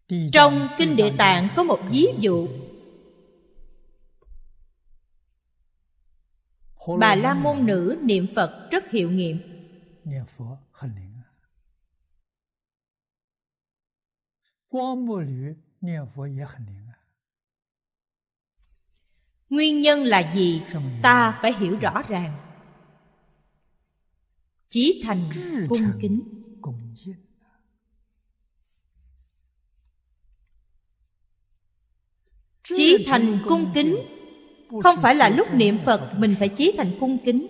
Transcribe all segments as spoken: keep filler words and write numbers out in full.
Trong Kinh Địa Tạng có một ví dụ. Bà la môn nữ niệm Phật rất hiệu nghiệm. Nguyên nhân là gì? Ta phải hiểu rõ ràng. Chí thành cung kính. Chí thành cung kính không phải là lúc niệm Phật mình phải chí thành cung kính.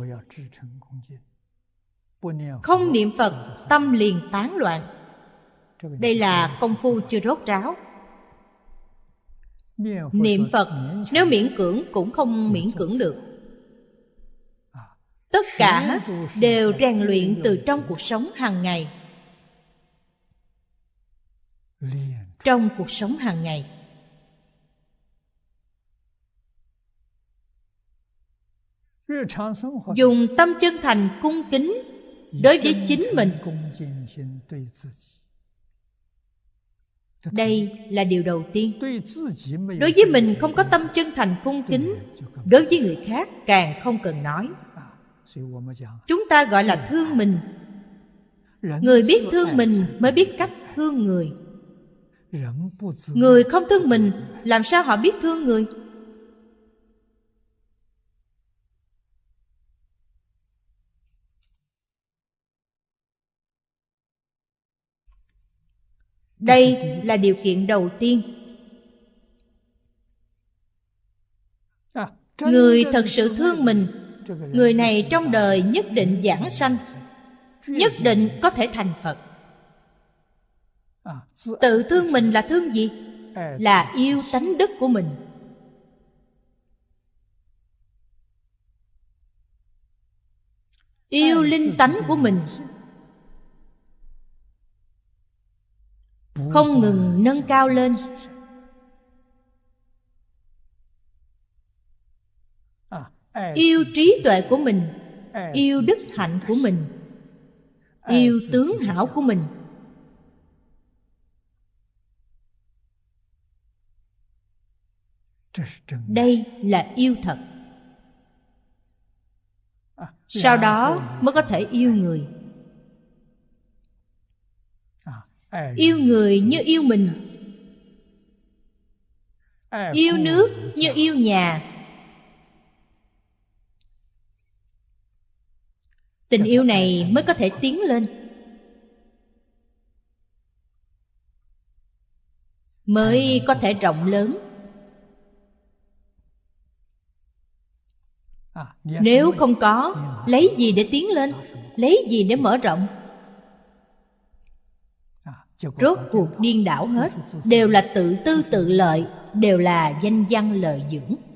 Không niệm Phật tâm liền tán loạn. Đây là công phu chưa rốt ráo. Niệm Phật nếu miễn cưỡng cũng không miễn cưỡng được. Tất cả đều rèn luyện từ trong cuộc sống hàng ngày. Trong cuộc sống hàng ngày, dùng tâm chân thành cung kính đối với chính mình. Đây là điều đầu tiên. Đối với mình không có tâm chân thành cung kính, đối với người khác càng không cần nói. Chúng ta gọi là thương mình. Người biết thương mình mới biết cách thương người. Người không thương mình, làm sao họ biết thương người? Đây là điều kiện đầu tiên. Người thật sự thương mình, người này trong đời nhất định vãng sanh, nhất định có thể thành Phật. Tự thương mình là thương gì? Là yêu tánh đức của mình. Yêu linh tánh của mình, không ngừng nâng cao lên. Yêu trí tuệ của mình, yêu đức hạnh của mình, yêu tướng hảo của mình. Đây là yêu thật. Sau đó mới có thể yêu người. Yêu người như yêu mình, yêu nước như yêu nhà. Tình yêu này mới có thể tiến lên, mới có thể rộng lớn. Nếu không có, lấy gì để tiến lên? Lấy gì để mở rộng? Rốt cuộc điên đảo hết, đều là tự tư tự lợi, đều là danh văn lợi dưỡng.